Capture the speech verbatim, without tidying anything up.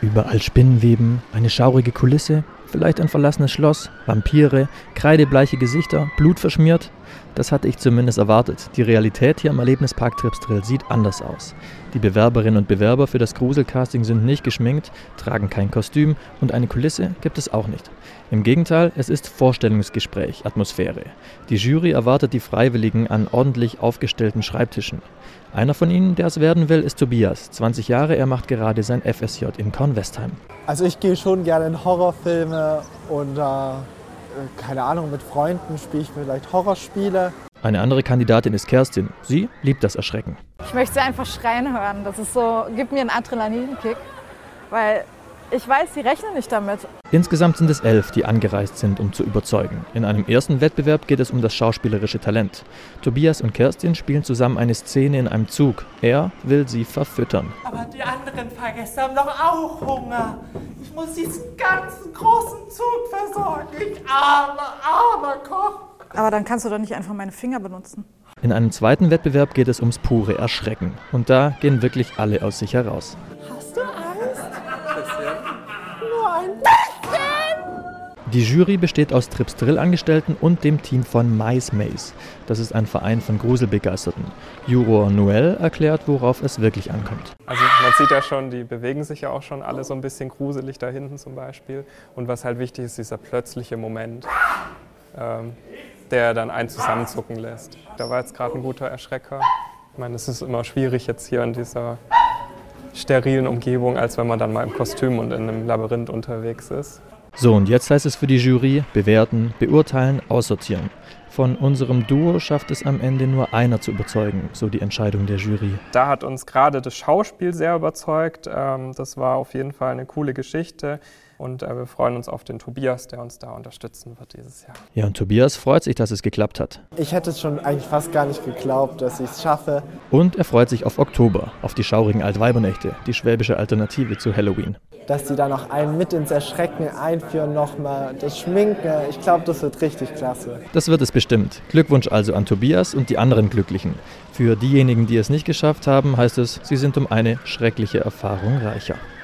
Überall Spinnenweben, eine schaurige Kulisse, vielleicht ein verlassenes Schloss, Vampire, kreidebleiche Gesichter, blutverschmiert. Das hatte ich zumindest erwartet. Die Realität hier am Erlebnispark Tripsdrill sieht anders aus. Die Bewerberinnen und Bewerber für das Gruselcasting sind nicht geschminkt, tragen kein Kostüm und eine Kulisse gibt es auch nicht. Im Gegenteil, es ist Vorstellungsgespräch, Atmosphäre. Die Jury erwartet die Freiwilligen an ordentlich aufgestellten Schreibtischen. Einer von ihnen, der es werden will, ist Tobias. zwanzig Jahre, er macht gerade sein F S J in Kornwestheim. Also ich gehe schon gerne in Horrorfilme und äh, keine Ahnung, mit Freunden spiele ich vielleicht Horrorspiele. Eine andere Kandidatin ist Kerstin. Sie liebt das Erschrecken. Ich möchte sie einfach schreien hören. Das ist so, gibt mir einen Adrenalinkick, weil ich weiß, sie rechnen nicht damit. Insgesamt sind es elf, die angereist sind, um zu überzeugen. In einem ersten Wettbewerb geht es um das schauspielerische Talent. Tobias und Kerstin spielen zusammen eine Szene in einem Zug. Er will sie verfüttern. Aber die anderen Fahrgäste haben doch auch Hunger. Ich muss diesen ganzen großen Zug versorgen. Ich armer, armer Koch. Aber dann kannst du doch nicht einfach meine Finger benutzen. In einem zweiten Wettbewerb geht es ums pure Erschrecken. Und da gehen wirklich alle aus sich heraus. Hast du Angst? Nur ein bisschen. Die Jury besteht aus Tripsdrill-Angestellten und dem Team von Mice Maze. Das ist ein Verein von Gruselbegeisterten. Juror Noel erklärt, worauf es wirklich ankommt. Also man sieht ja schon, die bewegen sich ja auch schon alle so ein bisschen gruselig da hinten zum Beispiel. Und was halt wichtig ist, dieser plötzliche Moment, ähm, der dann einen zusammenzucken lässt. Da war jetzt gerade ein guter Erschrecker. Ich meine, es ist immer schwierig jetzt hier in dieser sterilen Umgebung, als wenn man dann mal im Kostüm und in einem Labyrinth unterwegs ist. So, und jetzt heißt es für die Jury, bewerten, beurteilen, aussortieren. Von unserem Duo schafft es am Ende nur einer zu überzeugen, so die Entscheidung der Jury. Da hat uns gerade das Schauspiel sehr überzeugt. Das war auf jeden Fall eine coole Geschichte. Und wir freuen uns auf den Tobias, der uns da unterstützen wird dieses Jahr. Ja, und Tobias freut sich, dass es geklappt hat. Ich hätte es schon eigentlich fast gar nicht geglaubt, dass ich es schaffe. Und er freut sich auf Oktober, auf die schaurigen Altweibernächte, die schwäbische Alternative zu Halloween. Dass die da noch einen mit ins Erschrecken einführen, nochmal das Schminken. Ich glaube, das wird richtig klasse. Das wird es bestimmt. Glückwunsch also an Tobias und die anderen Glücklichen. Für diejenigen, die es nicht geschafft haben, heißt es, sie sind um eine schreckliche Erfahrung reicher.